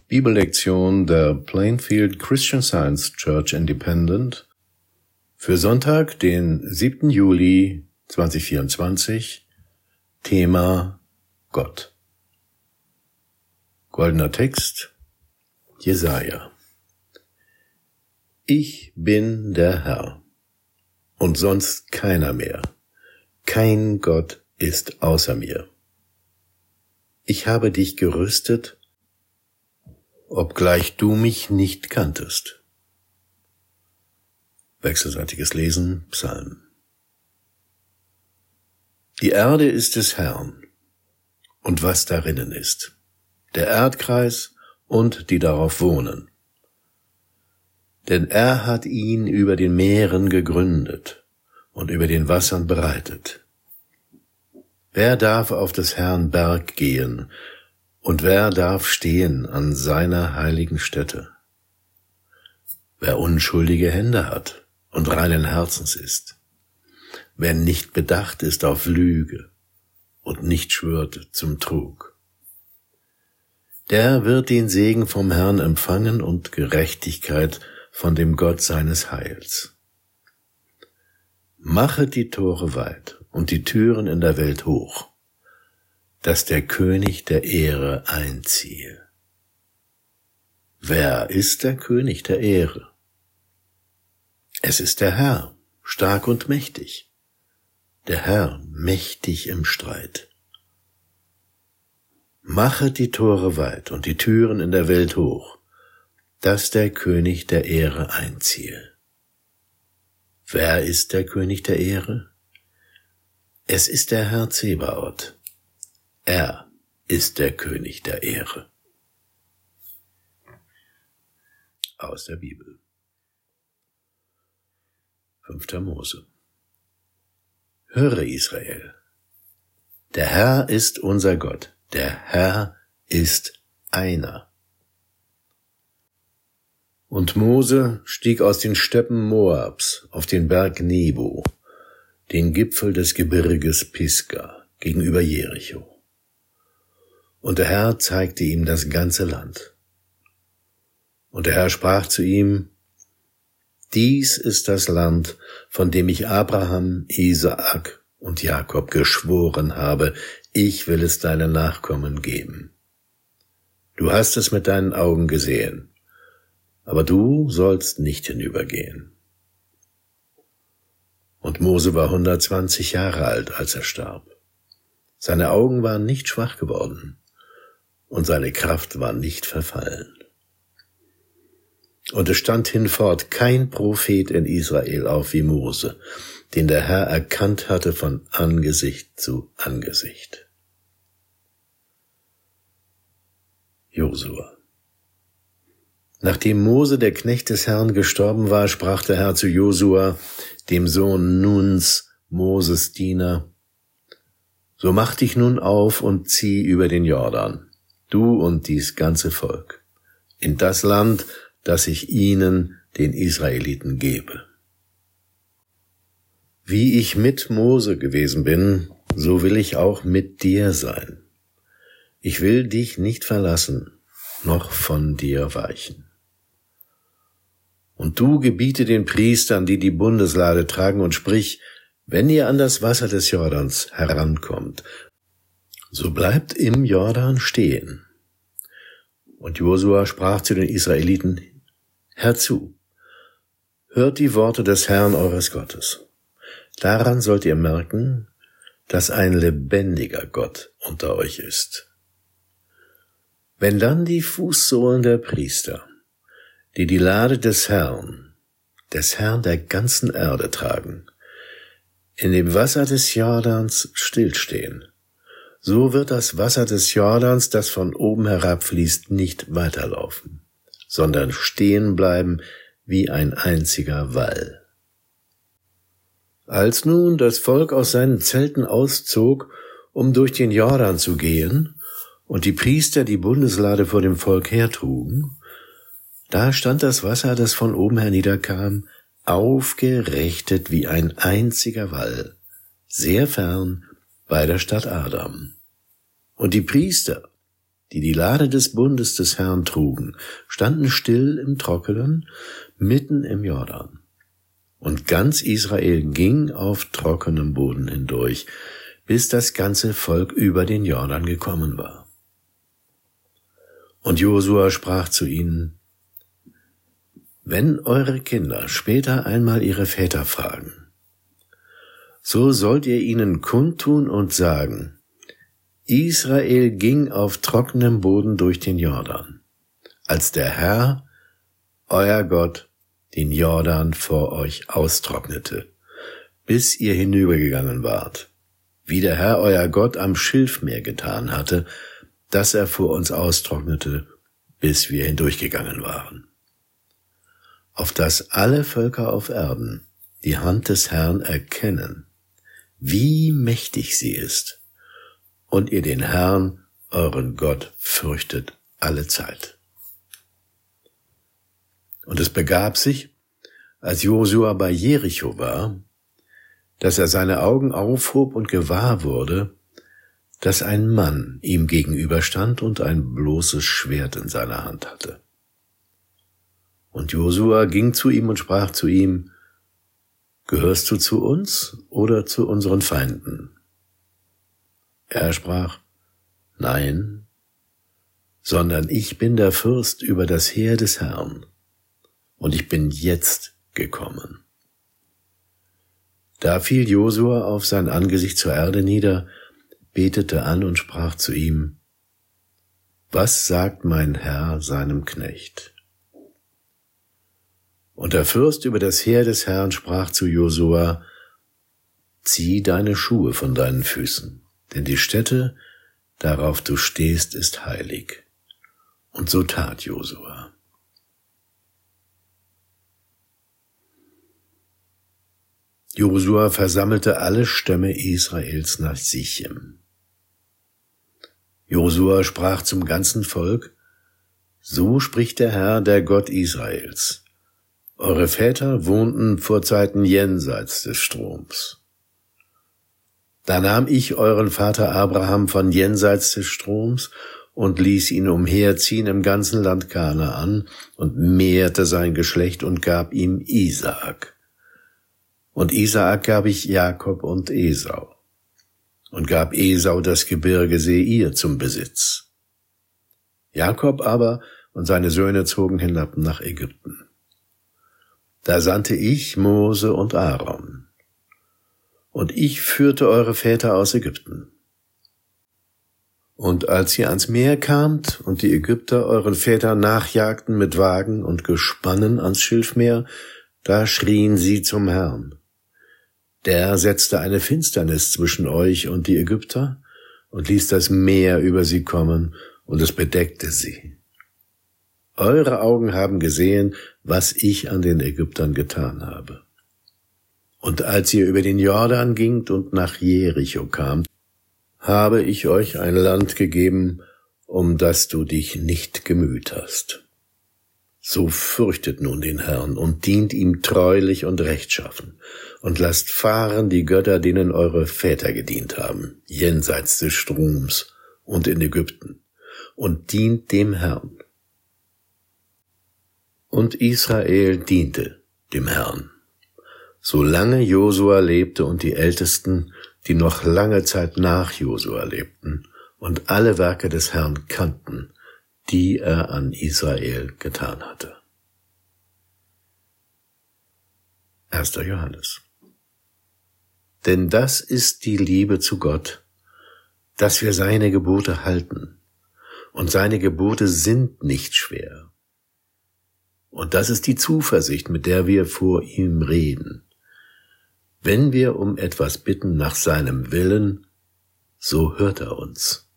Bibellektion der Plainfield Christian Science Church Independent für Sonntag, den 7. Juli 2024, Thema Gott. Goldener Text, Jesaja. Ich bin der Herr und sonst keiner mehr. Kein Gott ist außer mir. Ich habe dich gerüstet, obgleich du mich nicht kanntest. Wechselseitiges Lesen, Psalm. Die Erde ist des Herrn, und was darinnen ist, der Erdkreis und die darauf wohnen. Denn er hat ihn über den Meeren gegründet und über den Wassern bereitet. Wer darf auf des Herrn Berg gehen, und wer darf stehen an seiner heiligen Stätte? Wer unschuldige Hände hat und reinen Herzens ist, wer nicht bedacht ist auf Lüge und nicht schwört zum Trug, der wird den Segen vom Herrn empfangen und Gerechtigkeit von dem Gott seines Heils. Machet die Tore weit und die Türen in der Welt hoch, dass der König der Ehre einziehe. Wer ist der König der Ehre? Es ist der Herr, stark und mächtig, der Herr mächtig im Streit. Machet die Tore weit und die Türen in der Welt hoch, dass der König der Ehre einziehe. Wer ist der König der Ehre? Es ist der Herr Zebaoth. Er ist der König der Ehre. Aus der Bibel. 5. Mose. Höre, Israel, der Herr ist unser Gott, der Herr ist einer. Und Mose stieg aus den Steppen Moabs auf den Berg Nebo, den Gipfel des Gebirges Pisga, gegenüber Jericho. Und der Herr zeigte ihm das ganze Land. Und der Herr sprach zu ihm: Dies ist das Land, von dem ich Abraham, Isaak und Jakob geschworen habe, ich will es deinen Nachkommen geben. Du hast es mit deinen Augen gesehen, aber du sollst nicht hinübergehen. Und Mose war 120 Jahre alt, als er starb. Seine Augen waren nicht schwach geworden und seine Kraft war nicht verfallen. Und es stand hinfort kein Prophet in Israel auf wie Mose, den der Herr erkannt hatte von Angesicht zu Angesicht. Josua. Nachdem Mose, der Knecht des Herrn, gestorben war, sprach der Herr zu Josua, dem Sohn Nuns, Moses Diener: So mach dich nun auf und zieh über den Jordan, du und dies ganze Volk, in das Land, das ich ihnen, den Israeliten, gebe. Wie ich mit Mose gewesen bin, so will ich auch mit dir sein. Ich will dich nicht verlassen, noch von dir weichen. Und du gebiete den Priestern, die die Bundeslade tragen, und sprich: Wenn ihr an das Wasser des Jordans herankommt, so bleibt im Jordan stehen. Und Josua sprach zu den Israeliten: Herzu, hört die Worte des Herrn eures Gottes. Daran sollt ihr merken, dass ein lebendiger Gott unter euch ist. Wenn dann die Fußsohlen der Priester, die die Lade des Herrn der ganzen Erde tragen, in dem Wasser des Jordans stillstehen, so wird das Wasser des Jordans, das von oben herabfließt, nicht weiterlaufen, sondern stehen bleiben wie ein einziger Wall. Als nun das Volk aus seinen Zelten auszog, um durch den Jordan zu gehen, und die Priester die Bundeslade vor dem Volk hertrugen, da stand das Wasser, das von oben herniederkam, aufgerichtet wie ein einziger Wall, sehr fern bei der Stadt Adam. Und die Priester, die die Lade des Bundes des Herrn trugen, standen still im Trockenen, mitten im Jordan. Und ganz Israel ging auf trockenem Boden hindurch, bis das ganze Volk über den Jordan gekommen war. Und Josua sprach zu ihnen: Wenn eure Kinder später einmal ihre Väter fragen, so sollt ihr ihnen kundtun und sagen: Israel ging auf trockenem Boden durch den Jordan, als der Herr, euer Gott, den Jordan vor euch austrocknete, bis ihr hinübergegangen wart, wie der Herr, euer Gott, am Schilfmeer getan hatte, dass er vor uns austrocknete, bis wir hindurchgegangen waren. Auf dass alle Völker auf Erden die Hand des Herrn erkennen, wie mächtig sie ist, und ihr den Herrn, euren Gott, fürchtet alle Zeit. Und es begab sich, als Josua bei Jericho war, dass er seine Augen aufhob und gewahr wurde, dass ein Mann ihm gegenüberstand und ein bloßes Schwert in seiner Hand hatte. Und Josua ging zu ihm und sprach zu ihm: Gehörst du zu uns oder zu unseren Feinden? Er sprach: Nein, sondern ich bin der Fürst über das Heer des Herrn, und ich bin jetzt gekommen. Da fiel Josua auf sein Angesicht zur Erde nieder, betete an und sprach zu ihm: Was sagt mein Herr seinem Knecht? Und der Fürst über das Heer des Herrn sprach zu Josua: Zieh deine Schuhe von deinen Füßen, denn die Stätte, darauf du stehst, ist heilig. Und so tat Josua. Josua versammelte alle Stämme Israels nach Sichem. Josua sprach zum ganzen Volk: So spricht der Herr, der Gott Israels: Eure Väter wohnten vorzeiten jenseits des Stroms. Da nahm ich euren Vater Abraham von jenseits des Stroms und ließ ihn umherziehen im ganzen Land Kanaan und mehrte sein Geschlecht und gab ihm Isaak. Und Isaak gab ich Jakob und Esau und gab Esau das Gebirge Seir zum Besitz. Jakob aber und seine Söhne zogen hinab nach Ägypten. Da sandte ich Mose und Aaron. Und ich führte eure Väter aus Ägypten. Und als ihr ans Meer kamt und die Ägypter euren Vätern nachjagten mit Wagen und Gespannen ans Schilfmeer, da schrien sie zum Herrn. Der setzte eine Finsternis zwischen euch und die Ägypter und ließ das Meer über sie kommen, und es bedeckte sie. Eure Augen haben gesehen, was ich an den Ägyptern getan habe. Und als ihr über den Jordan gingt und nach Jericho kamt, habe ich euch ein Land gegeben, um das du dich nicht gemüht hast. So fürchtet nun den Herrn und dient ihm treulich und rechtschaffen und lasst fahren die Götter, denen eure Väter gedient haben, jenseits des Stroms und in Ägypten, und dient dem Herrn. Und Israel diente dem Herrn, solange Josua lebte und die Ältesten, die noch lange Zeit nach Josua lebten und alle Werke des Herrn kannten, die er an Israel getan hatte. 1. Johannes. Denn das ist die Liebe zu Gott, dass wir seine Gebote halten, und seine Gebote sind nicht schwer. Und das ist die Zuversicht, mit der wir vor ihm reden. Wenn wir um etwas bitten nach seinem Willen, so hört er uns.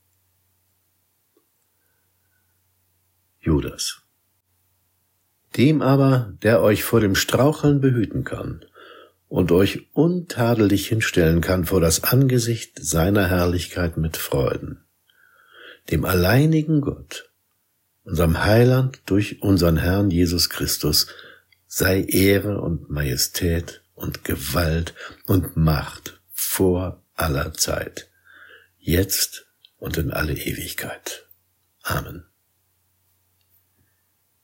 Judas. Dem aber, der euch vor dem Straucheln behüten kann und euch untadelig hinstellen kann vor das Angesicht seiner Herrlichkeit mit Freuden, dem alleinigen Gott, unserem Heiland durch unseren Herrn Jesus Christus, sei Ehre und Majestät und Gewalt und Macht vor aller Zeit, jetzt und in alle Ewigkeit. Amen.